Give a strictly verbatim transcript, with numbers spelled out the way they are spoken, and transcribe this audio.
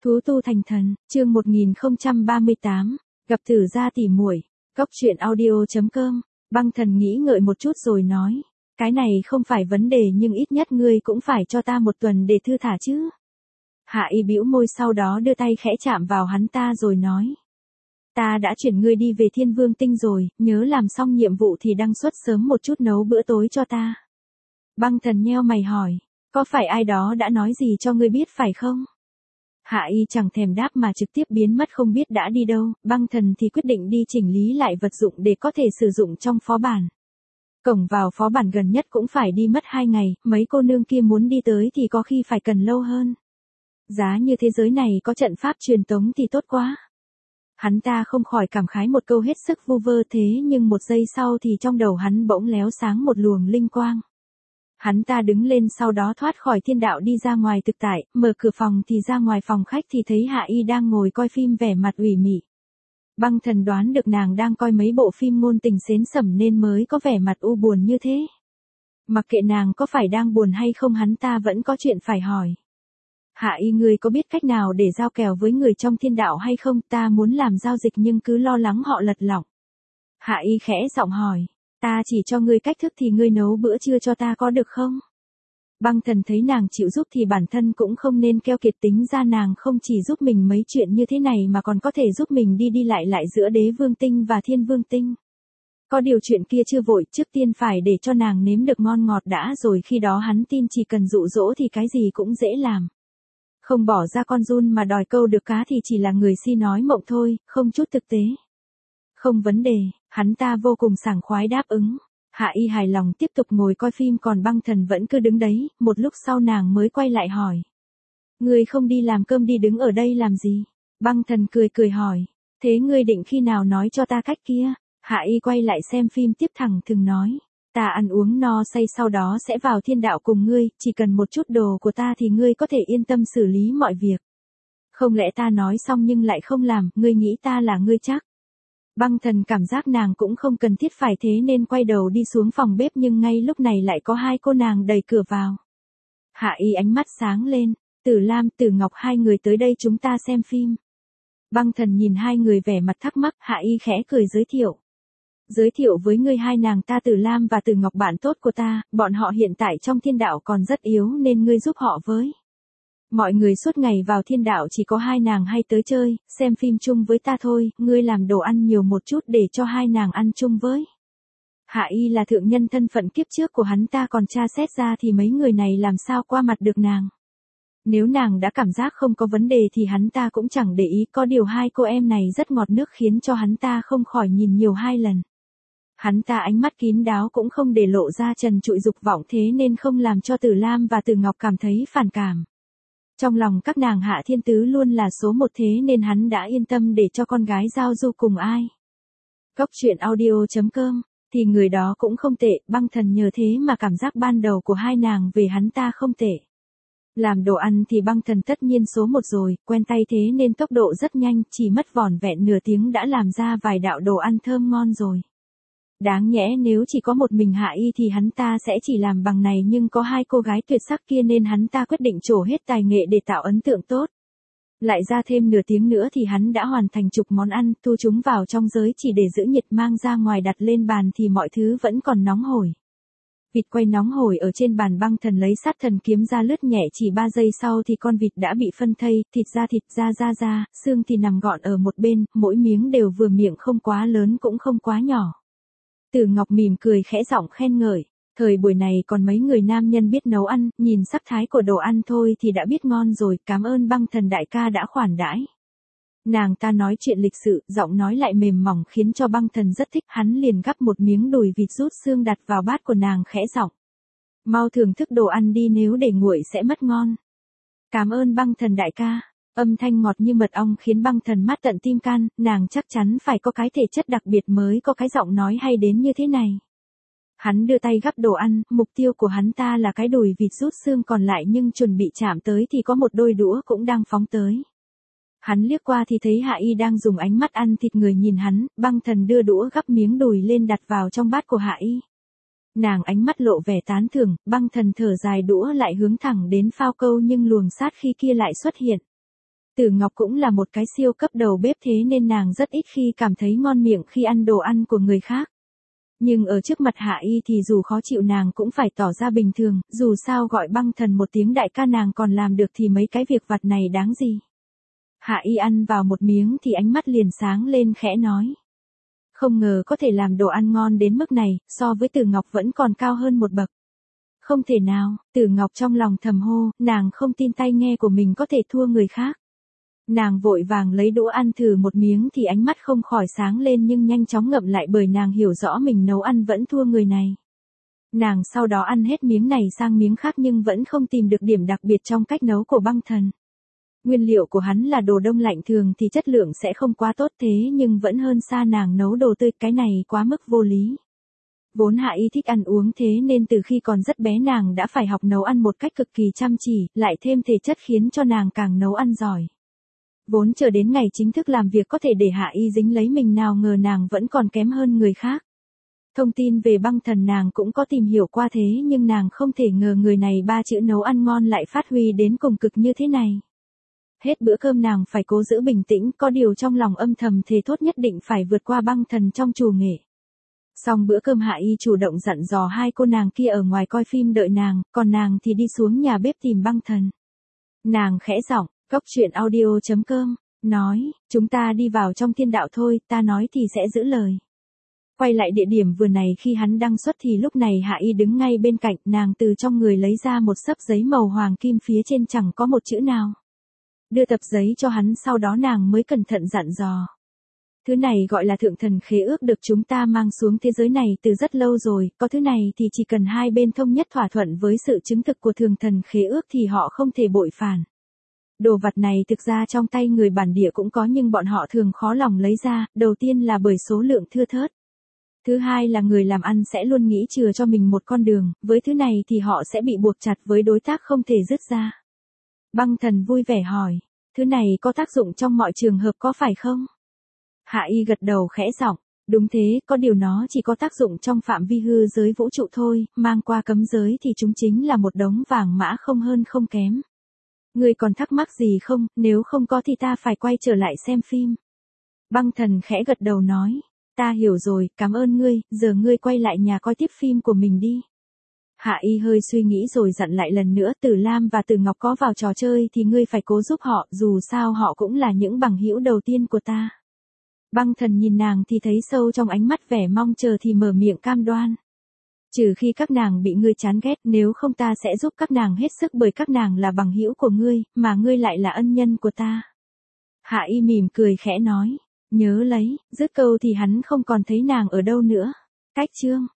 Thú tu thành thần, chương một nghìn không trăm ba mươi tám, gặp Tử gia tỉ muội. Cốc truyện audio chấm com. Băng Thần nghĩ ngợi một chút rồi nói, cái này không phải vấn đề nhưng ít nhất ngươi cũng phải cho ta một tuần để thư thả chứ. Hạ Y bĩu môi sau đó đưa tay khẽ chạm vào hắn ta rồi nói, ta đã chuyển ngươi đi về Thiên Vương Tinh rồi, nhớ làm xong nhiệm vụ thì đăng xuất sớm một chút nấu bữa tối cho ta. Băng Thần nheo mày hỏi, có phải ai đó đã nói gì cho ngươi biết phải không? Hạ Y chẳng thèm đáp mà trực tiếp biến mất không biết đã đi đâu, Băng Thần thì quyết định đi chỉnh lý lại vật dụng để có thể sử dụng trong phó bản. Cổng vào phó bản gần nhất cũng phải đi mất hai ngày, mấy cô nương kia muốn đi tới thì có khi phải cần lâu hơn. Giá như thế giới này có trận pháp truyền tống thì tốt quá. Hắn ta không khỏi cảm khái một câu hết sức vu vơ thế nhưng một giây sau thì trong đầu hắn bỗng lóe sáng một luồng linh quang. Hắn ta đứng lên sau đó thoát khỏi thiên đạo đi ra ngoài thực tại, mở cửa phòng thì ra ngoài phòng khách thì thấy Hạ Y đang ngồi coi phim vẻ mặt ủy mị. Băng Thần đoán được nàng đang coi mấy bộ phim ngôn tình xến xẩm nên mới có vẻ mặt u buồn như thế. Mặc kệ nàng có phải đang buồn hay không hắn ta vẫn có chuyện phải hỏi. Hạ Y, ngươi có biết cách nào để giao kèo với người trong thiên đạo hay không? Ta muốn làm giao dịch nhưng cứ lo lắng họ lật lọng. Hạ Y khẽ giọng hỏi. Ta chỉ cho ngươi cách thức thì ngươi nấu bữa trưa cho ta có được không? Băng Thần thấy nàng chịu giúp thì bản thân cũng không nên keo kiệt, tính ra nàng không chỉ giúp mình mấy chuyện như thế này mà còn có thể giúp mình đi đi lại lại giữa Đế Vương Tinh và Thiên Vương Tinh. Có điều chuyện kia chưa vội, trước tiên phải để cho nàng nếm được ngon ngọt đã rồi khi đó hắn tin chỉ cần dụ dỗ thì cái gì cũng dễ làm. Không bỏ ra con giun mà đòi câu được cá thì chỉ là người si nói mộng thôi, không chút thực tế. Không vấn đề, hắn ta vô cùng sảng khoái đáp ứng. Hạ Y hài lòng tiếp tục ngồi coi phim còn Băng Thần vẫn cứ đứng đấy, một lúc sau nàng mới quay lại hỏi. Ngươi không đi làm cơm đi đứng ở đây làm gì? Băng Thần cười cười hỏi. Thế ngươi định khi nào nói cho ta cách kia? Hạ Y quay lại xem phim tiếp thẳng thừng nói. Ta ăn uống no say sau đó sẽ vào thiên đạo cùng ngươi, chỉ cần một chút đồ của ta thì ngươi có thể yên tâm xử lý mọi việc. Không lẽ ta nói xong nhưng lại không làm, ngươi nghĩ ta là ngươi chắc? Băng Thần cảm giác nàng cũng không cần thiết phải thế nên quay đầu đi xuống phòng bếp nhưng ngay lúc này lại có hai cô nàng đẩy cửa vào. Hạ Y ánh mắt sáng lên, Tử Lam, Tử Ngọc hai người tới đây chúng ta xem phim. Băng Thần nhìn hai người vẻ mặt thắc mắc, Hạ Y khẽ cười giới thiệu. Giới thiệu với ngươi hai nàng ta Tử Lam và Tử Ngọc bạn tốt của ta, bọn họ hiện tại trong thiên đạo còn rất yếu nên ngươi giúp họ với. Mọi người suốt ngày vào thiên đạo chỉ có hai nàng hay tới chơi, xem phim chung với ta thôi, ngươi làm đồ ăn nhiều một chút để cho hai nàng ăn chung với. Hạ Y là thượng nhân, thân phận kiếp trước của hắn ta còn tra xét ra thì mấy người này làm sao qua mặt được nàng. Nếu nàng đã cảm giác không có vấn đề thì hắn ta cũng chẳng để ý, có điều hai cô em này rất ngọt nước khiến cho hắn ta không khỏi nhìn nhiều hai lần. Hắn ta ánh mắt kín đáo cũng không để lộ ra trần trụi dục vọng thế nên không làm cho Tử Lam và Tử Ngọc cảm thấy phản cảm. Trong lòng các nàng Hạ Thiên Tứ luôn là số một thế nên hắn đã yên tâm để cho con gái giao du cùng ai. Cốc truyện audio chấm com, thì người đó cũng không tệ, Băng Thần nhờ thế mà cảm giác ban đầu của hai nàng về hắn ta không tệ. Làm đồ ăn thì Băng Thần tất nhiên số một rồi, quen tay thế nên tốc độ rất nhanh, chỉ mất vỏn vẹn nửa tiếng đã làm ra vài đạo đồ ăn thơm ngon rồi. Đáng nhẽ nếu chỉ có một mình Hạ Y thì hắn ta sẽ chỉ làm bằng này nhưng có hai cô gái tuyệt sắc kia nên hắn ta quyết định trổ hết tài nghệ để tạo ấn tượng tốt. Lại ra thêm nửa tiếng nữa thì hắn đã hoàn thành chục món ăn, thu chúng vào trong giới chỉ để giữ nhiệt mang ra ngoài đặt lên bàn thì mọi thứ vẫn còn nóng hổi. Vịt quay nóng hổi ở trên bàn, Băng Thần lấy sát thần kiếm ra lướt nhẹ chỉ ba giây sau thì con vịt đã bị phân thây, thịt ra thịt, da da da, xương thì nằm gọn ở một bên, mỗi miếng đều vừa miệng, không quá lớn cũng không quá nhỏ. Tử Ngọc mỉm cười khẽ giọng khen ngợi, thời buổi này còn mấy người nam nhân biết nấu ăn, nhìn sắc thái của đồ ăn thôi thì đã biết ngon rồi, cảm ơn Băng Thần đại ca đã khoản đãi. Nàng ta nói chuyện lịch sự, giọng nói lại mềm mỏng khiến cho Băng Thần rất thích, hắn liền gắp một miếng đùi vịt rút xương đặt vào bát của nàng khẽ giọng. Mau thưởng thức đồ ăn đi, nếu để nguội sẽ mất ngon. Cảm ơn Băng Thần đại ca. Âm thanh ngọt như mật ong khiến Băng Thần mát tận tim can, nàng chắc chắn phải có cái thể chất đặc biệt mới có cái giọng nói hay đến như thế này. Hắn đưa tay gắp đồ ăn, mục tiêu của hắn ta là cái đùi vịt rút xương còn lại nhưng chuẩn bị chạm tới thì có một đôi đũa cũng đang phóng tới. Hắn liếc qua thì thấy Hạ Y đang dùng ánh mắt ăn thịt người nhìn hắn, Băng Thần đưa đũa gắp miếng đùi lên đặt vào trong bát của Hạ Y. Nàng ánh mắt lộ vẻ tán thưởng, Băng Thần thở dài đũa lại hướng thẳng đến phao câu nhưng luồng sát khí kia lại xuất hiện. Tử Ngọc cũng là một cái siêu cấp đầu bếp thế nên nàng rất ít khi cảm thấy ngon miệng khi ăn đồ ăn của người khác. Nhưng ở trước mặt Hạ Y thì dù khó chịu nàng cũng phải tỏ ra bình thường, dù sao gọi Băng Thần một tiếng đại ca nàng còn làm được thì mấy cái việc vặt này đáng gì. Hạ Y ăn vào một miếng thì ánh mắt liền sáng lên khẽ nói. Không ngờ có thể làm đồ ăn ngon đến mức này, so với Tử Ngọc vẫn còn cao hơn một bậc. Không thể nào, Tử Ngọc trong lòng thầm hô, nàng không tin tai nghe của mình có thể thua người khác. Nàng vội vàng lấy đũa ăn thử một miếng thì ánh mắt không khỏi sáng lên nhưng nhanh chóng ngậm lại bởi nàng hiểu rõ mình nấu ăn vẫn thua người này. Nàng sau đó ăn hết miếng này sang miếng khác nhưng vẫn không tìm được điểm đặc biệt trong cách nấu của Băng Thần. Nguyên liệu của hắn là đồ đông lạnh thường thì chất lượng sẽ không quá tốt thế nhưng vẫn hơn xa nàng nấu đồ tươi, cái này quá mức vô lý. Vốn Hạ Y thích ăn uống thế nên từ khi còn rất bé nàng đã phải học nấu ăn một cách cực kỳ chăm chỉ, lại thêm thể chất khiến cho nàng càng nấu ăn giỏi. Vốn chờ đến ngày chính thức làm việc có thể để Hạ Y dính lấy mình nào ngờ nàng vẫn còn kém hơn người khác. Thông tin về Băng Thần nàng cũng có tìm hiểu qua thế nhưng nàng không thể ngờ người này ba chữ nấu ăn ngon lại phát huy đến cùng cực như thế này. Hết bữa cơm nàng phải cố giữ bình tĩnh, có điều trong lòng âm thầm thề thốt nhất định phải vượt qua Băng Thần trong trù nghệ. Xong bữa cơm Hạ Y chủ động dặn dò hai cô nàng kia ở ngoài coi phim đợi nàng, còn nàng thì đi xuống nhà bếp tìm Băng Thần. Nàng khẽ giọng, Cốc truyện audio chấm com, nói, chúng ta đi vào trong thiên đạo thôi, ta nói thì sẽ giữ lời. Quay lại địa điểm vừa này khi hắn đăng xuất thì lúc này Hạ Y đứng ngay bên cạnh, nàng từ trong người lấy ra một xấp giấy màu hoàng kim phía trên chẳng có một chữ nào. Đưa tập giấy cho hắn sau đó nàng mới cẩn thận dặn dò. Thứ này gọi là thượng thần khế ước được chúng ta mang xuống thế giới này từ rất lâu rồi, có thứ này thì chỉ cần hai bên thông nhất thỏa thuận với sự chứng thực của thượng thần khế ước thì họ không thể bội phản. Đồ vật này thực ra trong tay người bản địa cũng có nhưng bọn họ thường khó lòng lấy ra, đầu tiên là bởi số lượng thưa thớt. Thứ hai là người làm ăn sẽ luôn nghĩ chừa cho mình một con đường, với thứ này thì họ sẽ bị buộc chặt với đối tác không thể dứt ra. Băng Thần vui vẻ hỏi, thứ này có tác dụng trong mọi trường hợp có phải không? Hạ Y gật đầu khẽ giọng, đúng thế, có điều nó chỉ có tác dụng trong phạm vi hư giới vũ trụ thôi, mang qua cấm giới thì chúng chính là một đống vàng mã không hơn không kém. Ngươi còn thắc mắc gì không, nếu không có thì ta phải quay trở lại xem phim. Băng Thần khẽ gật đầu nói, ta hiểu rồi, cảm ơn ngươi, giờ ngươi quay lại nhà coi tiếp phim của mình đi. Hạ Y hơi suy nghĩ rồi dặn lại lần nữa, Tử Lam và Tử Ngọc có vào trò chơi thì ngươi phải cố giúp họ, dù sao họ cũng là những bằng hữu đầu tiên của ta. Băng Thần nhìn nàng thì thấy sâu trong ánh mắt vẻ mong chờ thì mở miệng cam đoan. Trừ khi các nàng bị ngươi chán ghét, nếu không ta sẽ giúp các nàng hết sức bởi các nàng là bằng hữu của ngươi, mà ngươi lại là ân nhân của ta. Hạ Y mỉm cười khẽ nói, nhớ lấy, dứt câu thì hắn không còn thấy nàng ở đâu nữa. Cách chương